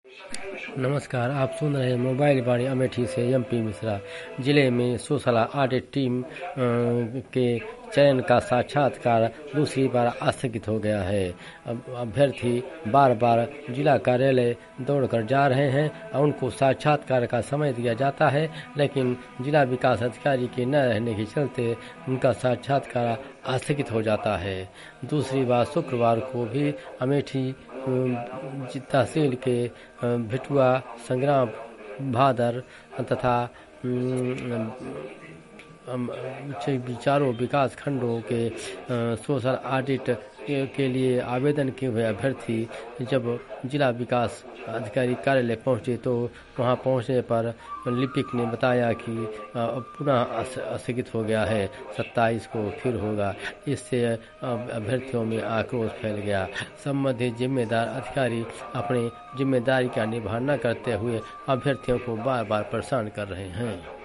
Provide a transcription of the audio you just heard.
नमस्कार, आप सुन रहे हैं मोबाइल वाणी अमेठी से एमपी मिश्रा। जिले में सोशल ऑडिट टीम के चयन का साक्षात्कार दूसरी बार स्थगित हो गया है। अभ्यर्थी बार बार जिला कार्यालय दौड़कर जा रहे हैं और उनको साक्षात्कार का समय दिया जाता है, लेकिन जिला विकास अधिकारी के न रहने के चलते उनका साक्षात्कार स्थगित हो जाता है। दूसरी बार शुक्रवार को भी अमेठी तहसील के भिटुआ, संग्राम, भादर तथा चारों विकास खंडों के सोशल ऑडिट के लिए आवेदन किए हुए अभ्यर्थी जब जिला विकास अधिकारी कार्यालय पहुंचे तो वहां पहुंचने पर लिपिक ने बताया कि पुनः स्थगित हो गया है, 27 को फिर होगा। इससे अभ्यर्थियों में आक्रोश फैल गया। संबंधित जिम्मेदार अधिकारी अपनी जिम्मेदारी का निर्वहन न करते हुए अभ्यर्थियों को बार बार परेशान कर रहे हैं।